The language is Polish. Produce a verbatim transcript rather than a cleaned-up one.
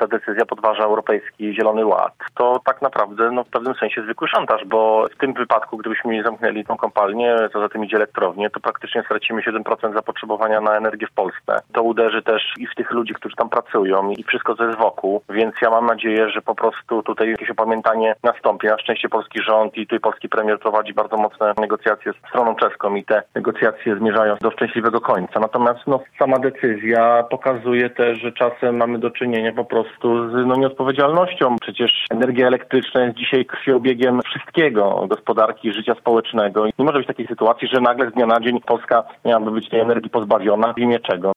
ta decyzja podważa Europejski Zielony Ład, to tak naprawdę no, w pewnym sensie zwykły szantaż, bo w tym wypadku, gdybyśmy nie zamknęli tą kopalnię, co za tym idzie elektrownię, to praktycznie stracimy siedem procent zapotrzebowania na energię w Polsce. To uderzy też i w tych ludzi, którzy tam pracują i wszystko, co jest wokół, więc ja mam nadzieję, że po prostu tutaj jakieś opamiętanie nastąpi. Na szczęście polski rząd i tutaj polski premier prowadzi bardzo mocne negocjacje z stroną czeską i te negocjacje zmierzają do szczęśliwego końca. Natomiast no, sama decyzja pokazuje też, że czasem mamy do czynienia po prostu z no, nieodpowiedzialnością. Przecież energia elektryczna jest dzisiaj krwiobiegiem wszystkiego, gospodarki i życia społecznego. I nie może być takiej sytuacji, że nagle z dnia na dzień Polska miałaby być tej energii pozbawiona w imię czego.